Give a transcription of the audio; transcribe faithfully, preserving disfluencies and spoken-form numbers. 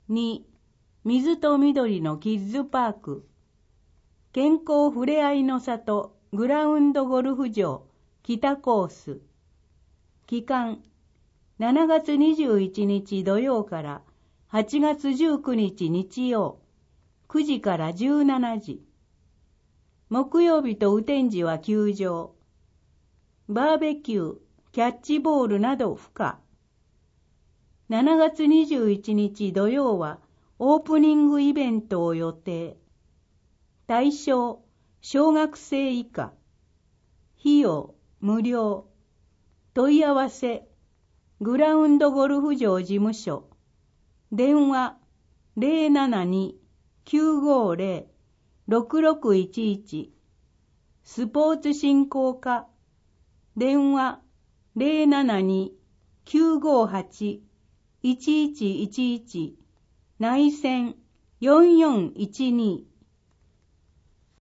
に、水と緑のキッズパーク。健康ふれあいの里グラウンドゴルフ場北コース。期間、しちがつにじゅういちにち土曜からはちがつじゅうくにち日曜、くじからじゅうしちじ。木曜日と雨天時は休場。バーベキュー、キャッチボールなど不可。しちがつにじゅういちにち土曜はオープニングイベントを予定。対象、小学生以下。費用、無料。問い合わせ、グラウンドゴルフ場事務所。電話、ゼロななに きゅうごゼロ ろくろくいちいち。スポーツ振興課。電話、ゼロななに きゅうごはち いちいちいちいち。内線よんよんいちに。